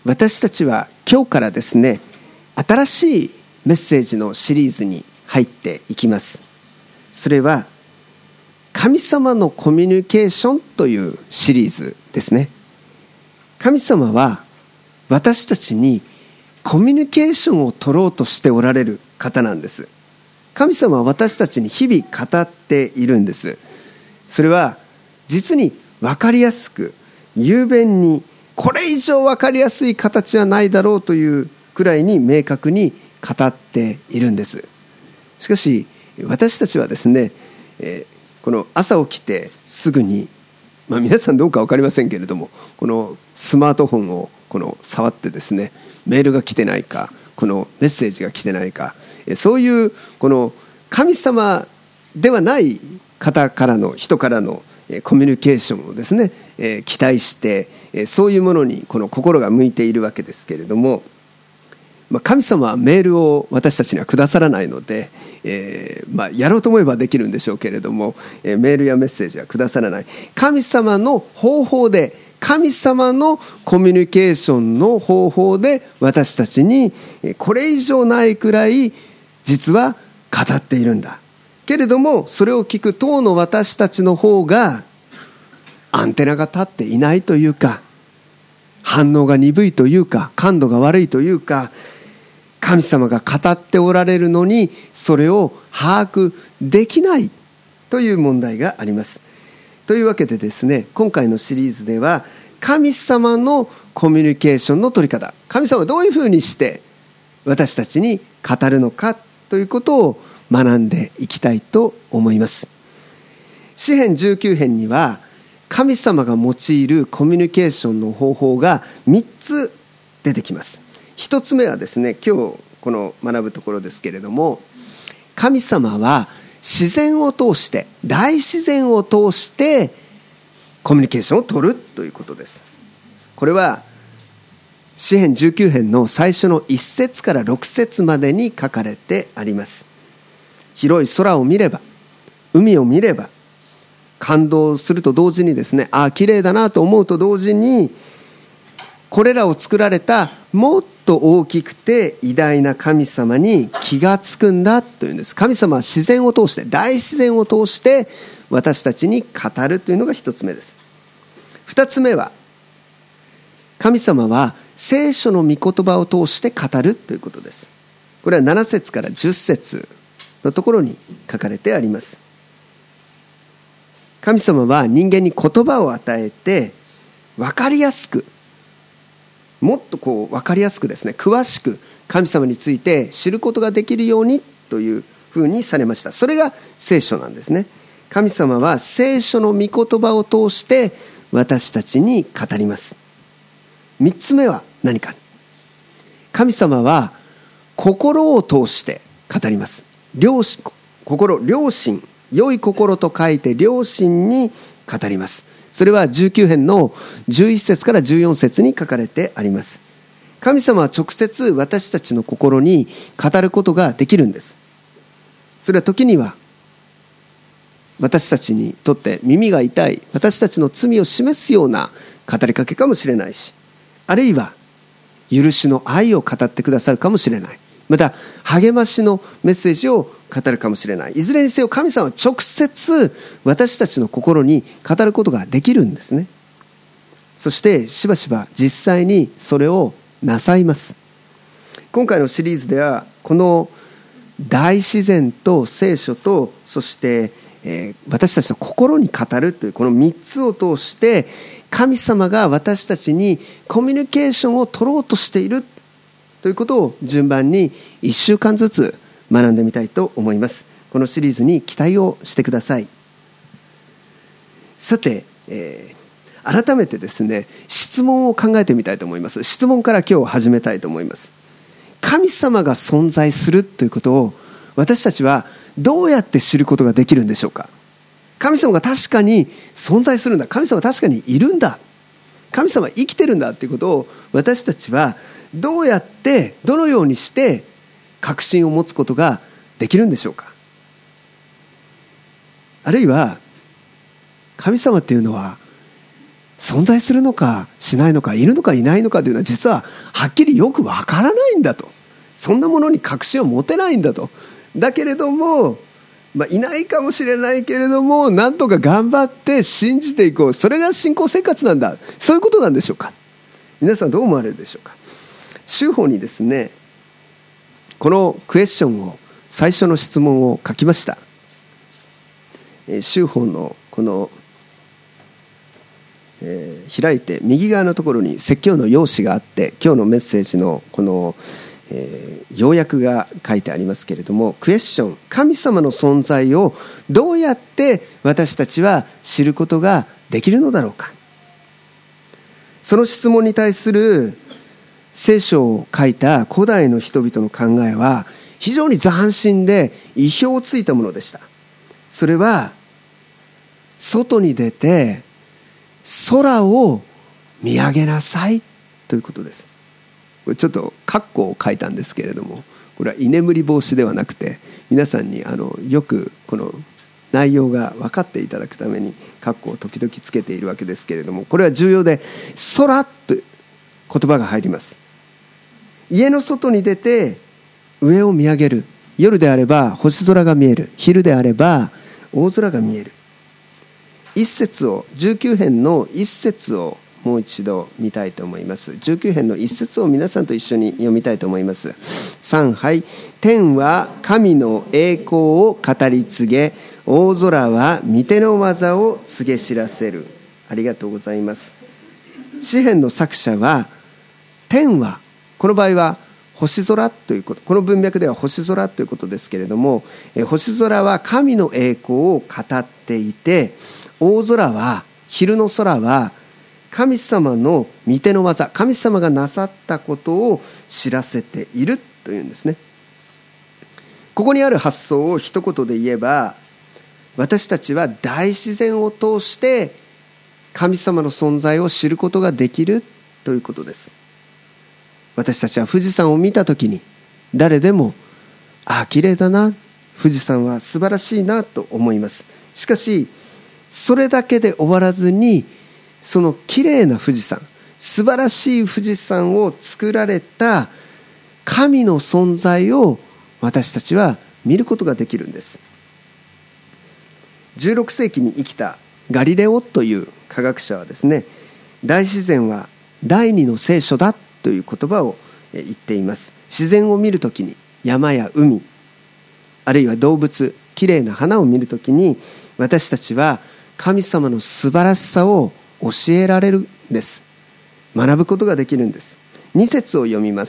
私たちは今日からですね、新しいメッセージのシリーズに入っていきます。それは神様のコミュニケーションというシリーズですね。神様は私たちにコミュニケーションを取ろうとしておられる方なんです。神様は私たちに日々語っているんです。それは実に分かりやすく、雄弁に、これ以上分かりやすい形はないだろうというくらいに明確に語っているんです。しかし私たちはですね、この朝起きてすぐに、皆さんどうか分かりませんけれども、このスマートフォンを触ってですね、メールが来てないか、このメッセージが来てないか、そういうこの神様ではない人からのコミュニケーションをですね、期待して、そういうものにこの心が向いているわけですけれども、神様はメールを私たちにはくださらないので、やろうと思えばできるんでしょうけれども、メールやメッセージはくださらない。神様の方法で、神様のコミュニケーションの方法で私たちにこれ以上ないくらい実は語っているんだけれども、それを聞く当の私たちの方がアンテナが立っていないというか、反応が鈍いというか、感度が悪いというか、神様が語っておられるのにそれを把握できないという問題があります。というわけでですね、今回のシリーズでは神様のコミュニケーションの取り方、神様はどういうふうにして私たちに語るのかということを学んでいきたいと思います。詩編19編には神様が用いるコミュニケーションの方法が3つ出てきます。1つ目はですね、今日この学ぶところですけれども、神様は自然を通して、大自然を通してコミュニケーションを取るということです。これは詩編19編の最初の1節から6節までに書かれてあります。広い空を見れば、海を見れば感動すると同時にですね、綺麗だなと思うと同時に、これらを作られたもっと大きくて偉大な神様に気がつくんだというんです。神様は自然を通して、大自然を通して私たちに語るというのが一つ目です。二つ目は、神様は聖書の御言葉を通して語るということです。これは7節から10節のところに書かれてあります。神様は人間に言葉を与えて、分かりやすく、もっと分かりやすくですね、詳しく神様について知ることができるようにというふうにされました。それが聖書なんですね。神様は聖書の御言葉を通して私たちに語ります。三つ目は何か。神様は心を通して語ります。良心、良い心と書いて良心に語ります。それは19編の11節から14節に書かれてあります。神様は直接私たちの心に語ることができるんです。それは時には私たちにとって耳が痛い、私たちの罪を示すような語りかけかもしれないし、あるいは許しの愛を語ってくださるかもしれない。また励ましのメッセージを語るかもしれない。いずれにせよ神様は直接私たちの心に語ることができるんですね。そしてしばしば実際にそれをなさいます。今回のシリーズではこの大自然と聖書と、そして私たちの心に語るというこの3つを通して神様が私たちにコミュニケーションを取ろうとしているということを順番に1週間ずつ学んでみたいと思います。このシリーズに期待をしてください。さて、改めてですね、質問を考えてみたいと思います。質問から今日始めたいと思います。神様が存在するということを私たちはどうやって知ることができるんでしょうか。神様が確かに存在するんだ、神様は確かにいるんだ、神様は生きてるんだということを私たちはどうやって、どのようにして確信を持つことができるんでしょうか。あるいは神様っていうのは存在するのかしないのか、いるのかいないのかというのは実ははっきりよくわからないんだと。そんなものに確信を持てないんだと。だけれども、いないかもしれないけれども、なんとか頑張って信じていこう、それが信仰生活なんだ、そういうことなんでしょうか。皆さんどう思われるでしょうか。修法にですね、このクエスチョンを、最初の質問を書きました。修法のこの、開いて右側のところに説教の要旨があって、今日のメッセージのこの、要約が書いてありますけれども、クエスチョン、神様の存在をどうやって私たちは知ることができるのだろうか。その質問に対する聖書を書いた古代の人々の考えは非常に斬新で意表をついたものでした。それは外に出て空を見上げなさいということです。これちょっと括弧を書いたんですけれども、これは居眠り防止ではなくて、皆さんによくこの内容が分かっていただくために括弧を時々つけているわけですけれども、これは重要で、空という言葉が入ります。家の外に出て上を見上げる。夜であれば星空が見える。昼であれば大空が見える。一節を、19編の一節をもう一度見たいと思います。19編の一節を皆さんと一緒に読みたいと思います。3、はい。天は神の栄光を語り継げ、大空は御手の技を告げ知らせる。ありがとうございます。詩編の作者は、天は、この場合は星空ということ、この文脈では星空ということですけれども、星空は神の栄光を語っていて、大空は、昼の空は神様の御手の技、神様がなさったことを知らせているというんですね。ここにある発想を一言で言えば、私たちは大自然を通して神様の存在を知ることができるということです。私たちは富士山を見たときに、誰でも綺麗だな、富士山は素晴らしいなと思います。しかしそれだけで終わらずに、その綺麗な富士山、素晴らしい富士山を作られた神の存在を私たちは見ることができるんです。16世紀に生きたガリレオという科学者はですね、大自然は第二の聖書だという言葉を言っています。自然を見るときに、山や海、あるいは動物、きれいな花を見るときに、私たちは神様の素晴らしさを教えられるんです。学ぶことができるんです。2節を読みます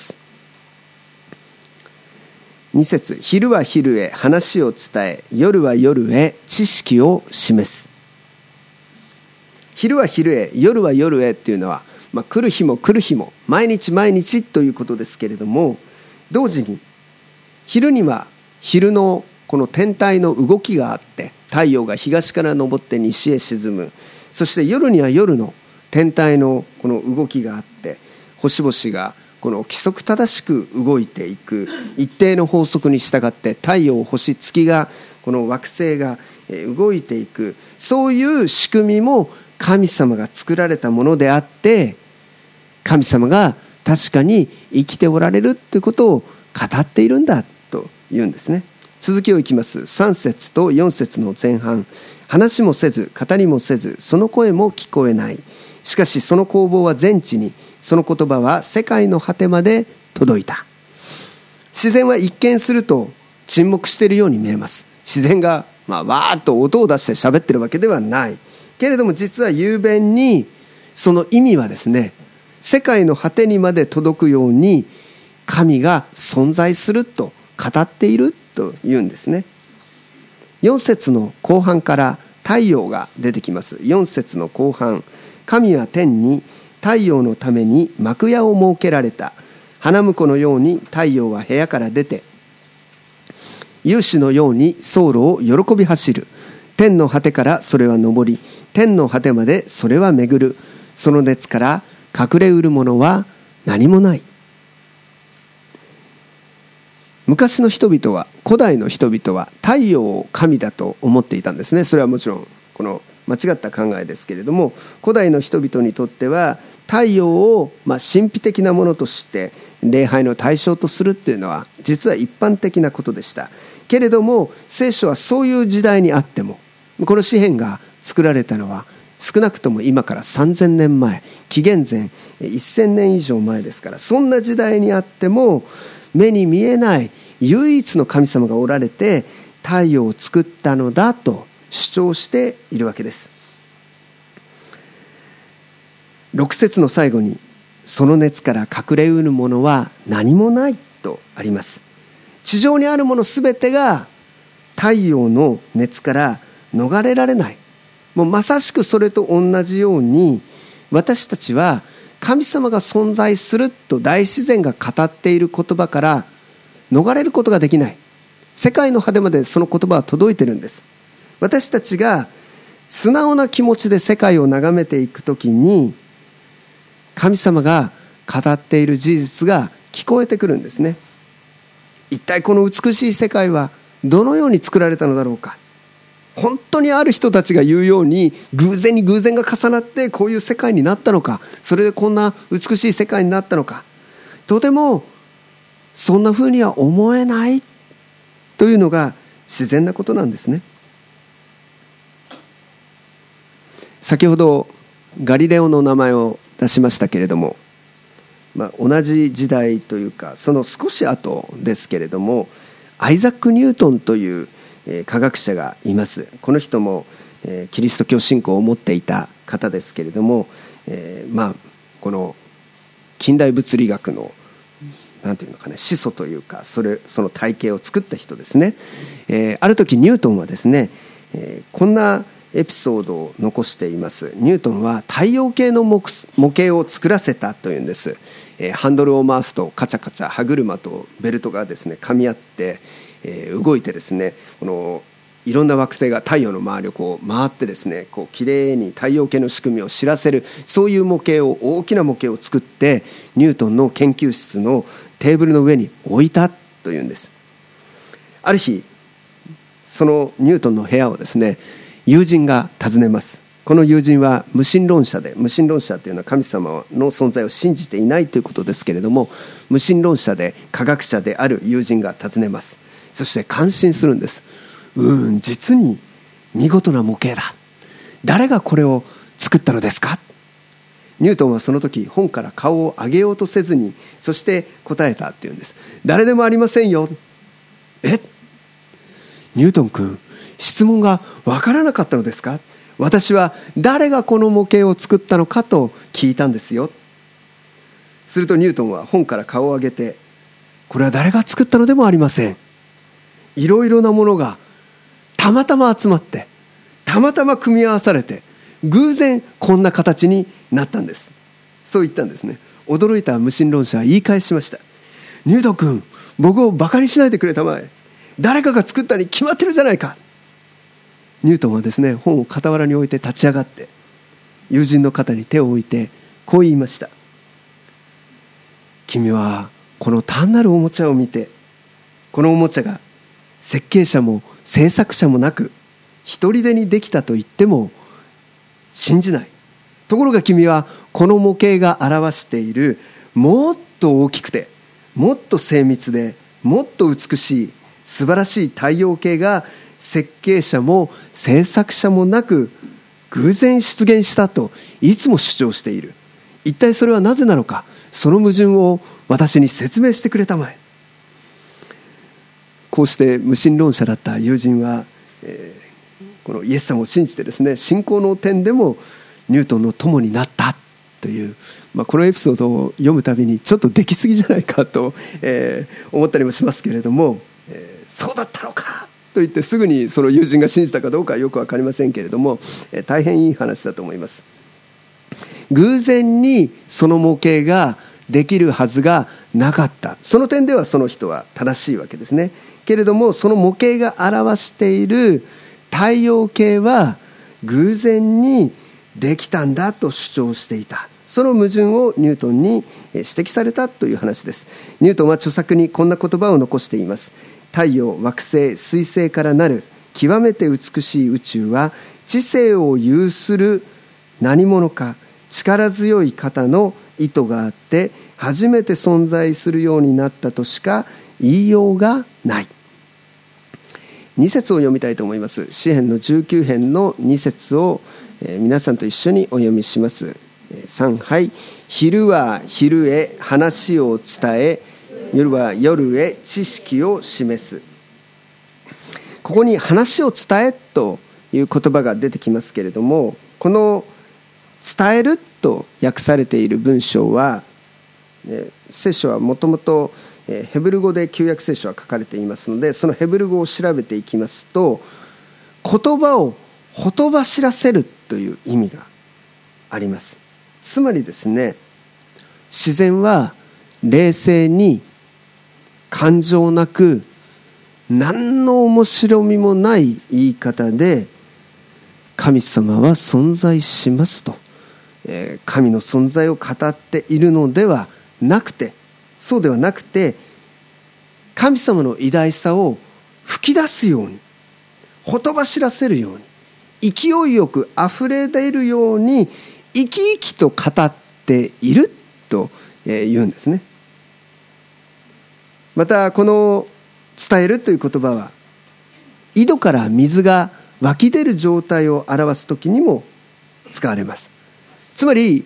。2節、昼は昼へ話を伝え、夜は夜へ知識を示す。昼は昼へ、夜は夜へっていうのは、来る日も来る日も、毎日毎日ということですけれども、同時に昼には昼のこの天体の動きがあって、太陽が東から昇って西へ沈む。そして夜には夜の天体のこの動きがあって、星々がこの規則正しく動いていく、一定の法則に従って太陽、星、月が、この惑星が動いていく、そういう仕組みも神様が作られたものであって、神様が確かに生きておられるということを語っているんだというんですね。続きをいきます。3節と4節の前半。話もせず語りもせず、その声も聞こえない。しかしその攻防は全地に、その言葉は世界の果てまで届いた。自然は一見すると沈黙しているように見えます。自然がわーっと音を出して喋ってるわけではないけれども、実は雄弁にその意味はですね、世界の果てにまで届くように神が存在すると語っているというんですね。4節の後半から太陽が出てきます。4節の後半、神は天に太陽のために幕屋を設けられた。花婿のように太陽は部屋から出て、勇士のように走路を喜び走る。天の果てからそれは昇り、天の果てまでそれは巡る。その熱から隠れうるものは何もない。昔の人々は、古代の人々は太陽を神だと思っていたんですね。それはもちろんこの間違った考えですけれども、古代の人々にとっては太陽を神秘的なものとして礼拝の対象とするっていうのは実は一般的なことでした。けれども聖書はそういう時代にあっても、この詩篇が作られたのは少なくとも今から3000年前、紀元前1000年以上前ですから、そんな時代にあっても目に見えない唯一の神様がおられて太陽を作ったのだと主張しているわけです。6節の最後に、その熱から隠れうるものは何もないとあります。地上にあるものすべてが太陽の熱から逃れられない。もうまさしくそれと同じように、私たちは神様が存在すると大自然が語っている言葉から逃れることができない。世界の果てまでその言葉は届いているんです。私たちが素直な気持ちで世界を眺めていくときに、神様が語っている事実が聞こえてくるんですね。一体この美しい世界はどのように作られたのだろうか。本当にある人たちが言うように偶然に偶然が重なってこういう世界になったのか、それでこんな美しい世界になったのか、とてもそんなふうには思えないというのが自然なことなんですね。先ほどガリレオの名前を出しましたけれども、同じ時代というかその少し後ですけれども、アイザック・ニュートンという科学者がいます。この人もキリスト教信仰を持っていた方ですけれども、この近代物理学のなんていうのかね、始祖というかその体系を作った人ですね。ある時ニュートンはですね、こんなエピソードを残しています。ニュートンは太陽系の模型を作らせたというんです。ハンドルを回すとカチャカチャ歯車とベルトがですね噛み合って動いてですね、このいろんな惑星が太陽の周りをこう回ってですね、こうきれいに太陽系の仕組みを知らせる、そういう模型を、大きな模型を作ってニュートンの研究室のテーブルの上に置いたというんです。ある日そのニュートンの部屋をですね、友人が訪ねます。この友人は無神論者で、無神論者というのは神様の存在を信じていないということですけれども、無神論者で科学者である友人が訪ねます。そして感心するんです。実に見事な模型だ。誰がこれを作ったのですか。ニュートンはその時本から顔を上げようとせずに、そして答えたっていうんです。誰でもありませんよ。ニュートン君、質問が分からなかったのですか。私は誰がこの模型を作ったのかと聞いたんですよ。するとニュートンは本から顔を上げて、これは誰が作ったのでもありません。いろいろなものがたまたま集まって、たまたま組み合わされて、偶然こんな形になったんです。そう言ったんですね。驚いた無神論者は言い返しました。ニュートン君、僕をバカにしないでくれたまえ。誰かが作ったに決まってるじゃないか。ニュートンはですね、本を傍らに置いて立ち上がって友人の肩に手を置いてこう言いました。君はこの単なるおもちゃを見て、このおもちゃが設計者も制作者もなく一人でにできたと言っても信じない。ところが君はこの模型が表しているもっと大きくて、もっと精密で、もっと美しい素晴らしい太陽系が設計者も制作者もなく偶然出現したといつも主張している。一体それはなぜなのか、その矛盾を私に説明してくれたまえ。こうして無神論者だった友人は、このイエス様を信じてですね、信仰の点でもニュートンの友になったという、このエピソードを読むたびにちょっとできすぎじゃないかと、思ったりもしますけれども、そうだったのかと言ってすぐにその友人が信じたかどうかはよく分かりませんけれども、大変いい話だと思います。偶然にその模型ができるはずがなかった。その点ではその人は正しいわけですね。けれどもその模型が表している太陽系は偶然にできたんだと主張していた。その矛盾をニュートンに指摘されたという話です。ニュートンは著作にこんな言葉を残しています。太陽、惑星、彗星からなる極めて美しい宇宙は知性を有する何者か力強い方の意図があって初めて存在するようになったとしか言いようがない。2節を読みたいと思います。詩編の19編の2節を皆さんと一緒にお読みします。3、はい。昼は昼へ話を伝え、夜は夜へ知識を示す。ここに話を伝えという言葉が出てきますけれども、この伝えると訳されている文章は、聖書はもともとヘブル語で旧約聖書は書かれていますので、そのヘブル語を調べていきますと、言葉をほとばしらせるという意味があります。つまりですね、自然は冷静に感情なく何の面白みもない言い方で神様は存在しますと、神の存在を語っているのではなくて、そうではなくて、神様の偉大さを吹き出すように、ほとばしらせるように、勢いよくあふれ出るように生き生きと語っていると言うんですね。またこの伝えるという言葉は、井戸から水が湧き出る状態を表すときにも使われます。つまり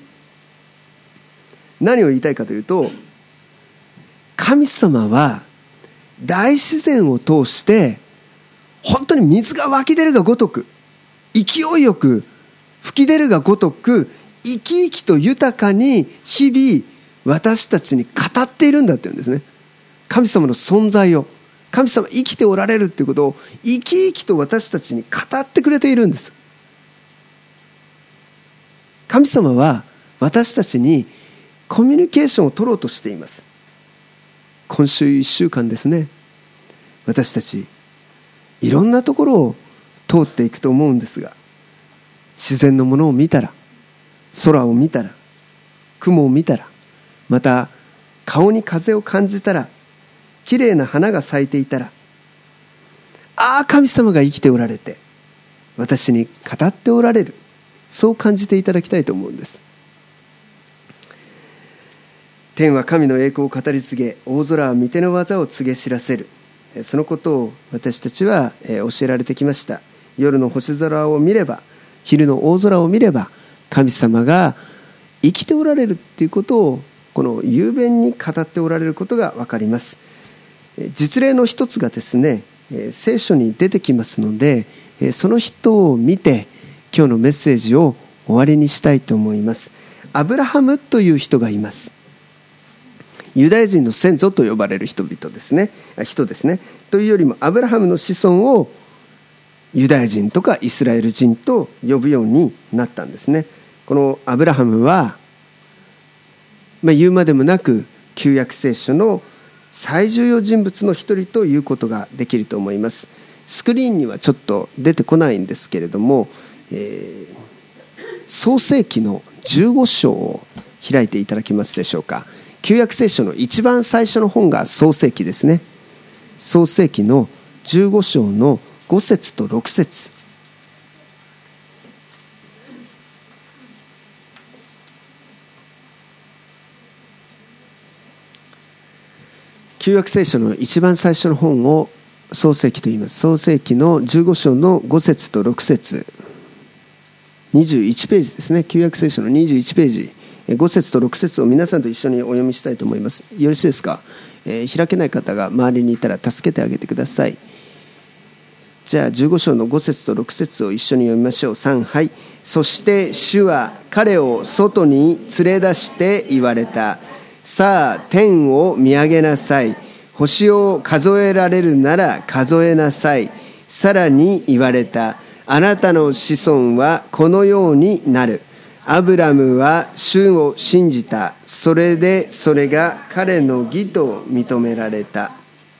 何を言いたいかというと、神様は大自然を通して本当に水が湧き出るがごとく、勢いよく吹き出るがごとく、生き生きと豊かに日々私たちに語っているんだって言うんですね。神様の存在を、神様生きておられるということを生き生きと私たちに語ってくれているんです。神様は私たちにコミュニケーションを取ろうとしています。今週1週間ですね、私たちいろんなところを通っていくと思うんですが、自然のものを見たら、空を見たら、雲を見たら、また顔に風を感じたら、きれいな花が咲いていたら、ああ神様が生きておられて私に語っておられる、そう感じていただきたいと思うんです。天は神の栄光を語り継げ、大空は御手の技を告げ知らせる。そのことを私たちは教えられてきました。夜の星空を見れば、昼の大空を見れば、神様が生きておられるということをこの雄弁に語っておられることが分かります。実例の一つがですね、聖書に出てきますので、その人を見て今日のメッセージを終わりにしたいと思います。アブラハムという人がいます。ユダヤ人の先祖と呼ばれる人ですね。というよりもアブラハムの子孫をユダヤ人とかイスラエル人と呼ぶようになったんですね。このアブラハムは、言うまでもなく旧約聖書の最重要人物の一人ということができると思います。スクリーンにはちょっと出てこないんですけれども、創世記の15章を開いていただけますでしょうか。旧約聖書の一番最初の本が創世記ですね。創世記の15章の5節と6節。旧約聖書の一番最初の本を創世記と言います。創世記の15章の5節と6節、21ページですね。旧約聖書の21ページ、5節と6節を皆さんと一緒にお読みしたいと思います。よろしいですか。開けない方が周りにいたら助けてあげてください。じゃあ15章の5節と6節を一緒に読みましょう。3、はい。そして主は彼を外に連れ出して言われた。さあ天を見上げなさい。星を数えられるなら数えなさい。さらに言われた。あなたの子孫はこのようになる。アブラムは主を信じた。それでそれが彼の義と認められた。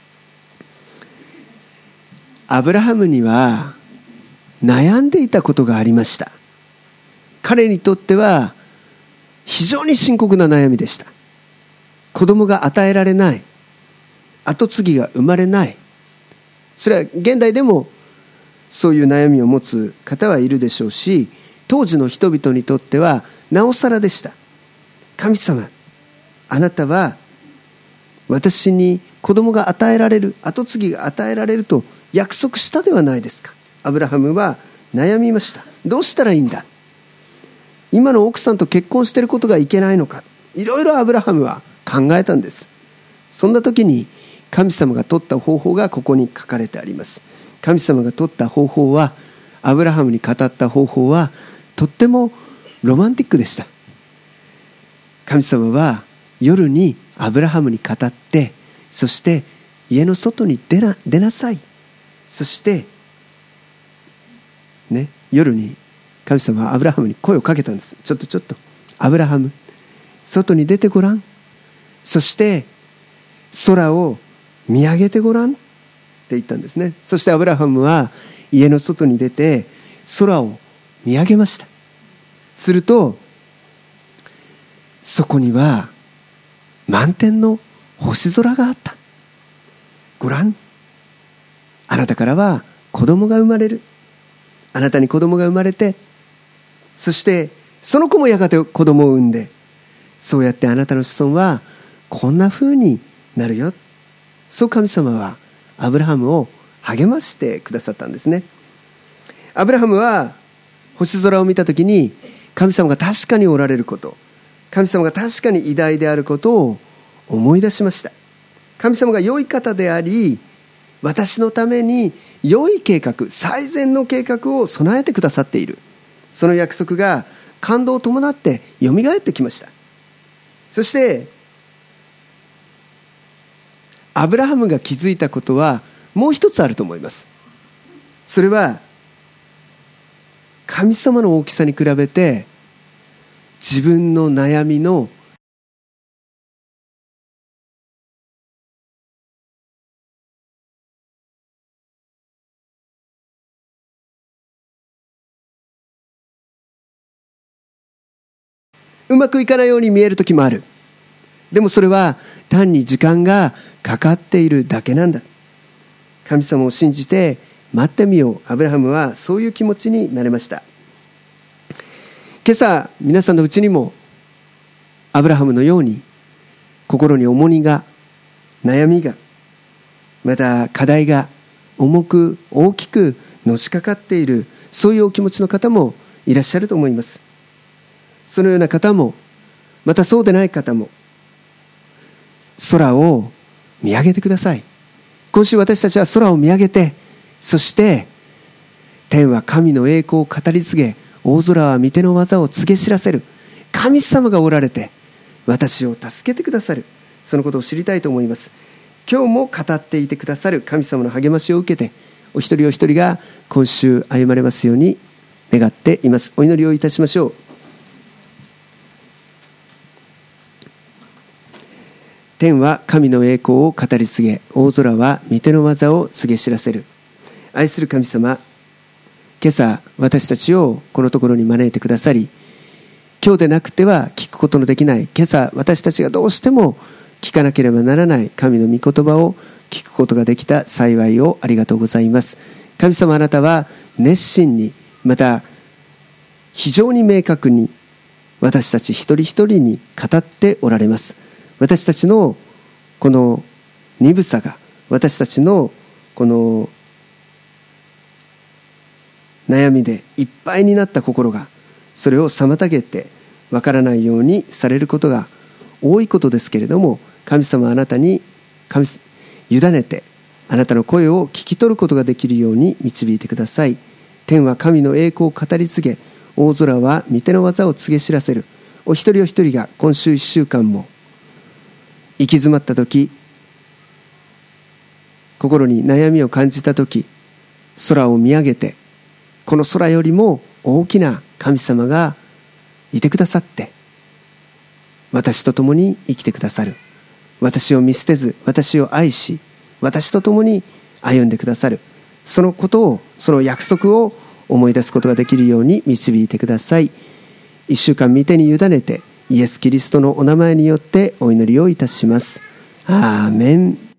アブラハムには悩んでいたことがありました。彼にとっては非常に深刻な悩みでした。子供が与えられない、跡継ぎが生まれない。それは現代でもそういう悩みを持つ方はいるでしょうし、当時の人々にとってはなおさらでした。神様、あなたは私に子供が与えられる、跡継ぎが与えられると約束したではないですか。アブラハムは悩みました。どうしたらいいんだ、今の奥さんと結婚していることがいけないのか、いろいろアブラハムは考えたんです。そんな時に神様が取った方法がここに書かれてあります。神様が取った方法は、アブラハムに語った方法はとってもロマンティックでした。神様は夜にアブラハムに語って、そして家の外に出なさい。そしてね、夜に神様はアブラハムに声をかけたんです。ちょっとアブラハム、外に出てごらん。そして空を見上げてごらんって言ったんですね。そしてアブラハムは家の外に出て空を見上げました。するとそこには満天の星空があった。ごらん、あなたからは子供が生まれる。あなたに子供が生まれて、そしてその子もやがて子供を産んで、そうやってあなたの子孫はこんな風になるよ。そう神様はアブラハムを励ましてくださったんですね。アブラハムは星空を見たときに、神様が確かにおられること、神様が確かに偉大であることを思い出しました。神様が良い方であり、私のために良い計画、最善の計画を備えてくださっている。その約束が感動を伴ってよみがえってきました。そしてアブラハムが気づいたことはもう一つあると思います。それは神様の大きさに比べて自分の悩みのうまくいかないように見える時もある。でもそれは単に時間がかかっているだけなんだ。神様を信じて待ってみよう。アブラハムはそういう気持ちになれました。今朝皆さんのうちにもアブラハムのように心に重荷が、悩みが、また課題が重く大きくのしかかっている、そういうお気持ちの方もいらっしゃると思います。そのような方も、またそうでない方も、空を見上げてください。今週私たちは空を見上げて、そして天は神の栄光を語り継げ、大空は御手の技を告げ知らせる。神様がおられて私を助けてくださる、そのことを知りたいと思います。今日も語っていてくださる神様の励ましを受けて、お一人お一人が今週歩まれますように願っています。お祈りをいたしましょう。天は神の栄光を語り継げ、大空は御手の技を告げ知らせる。愛する神様、今朝私たちをこのところに招いてくださり、今日でなくては聞くことのできない、今朝私たちがどうしても聞かなければならない神の御言葉を聞くことができた幸いをありがとうございます。神様、あなたは熱心に、また非常に明確に私たち一人一人に語っておられます。私たちのこの鈍さが、私たちのこの悩みでいっぱいになった心が、それを妨げてわからないようにされることが多いことですけれども、神様、あなたに委ねて、あなたの声を聞き取ることができるように導いてください。天は神の栄光を語り継げ、大空は御手の技を告げ知らせる。お一人お一人が今週1週間も行き詰まった時、心に悩みを感じた時、空を見上げて、この空よりも大きな神様がいてくださって、私と共に生きてくださる。私を見捨てず、私を愛し、私と共に歩んでくださる。そのことを、その約束を思い出すことができるように導いてください。一週間御手に委ねて、イエス・キリストのお名前によってお祈りをいたします。アーメン。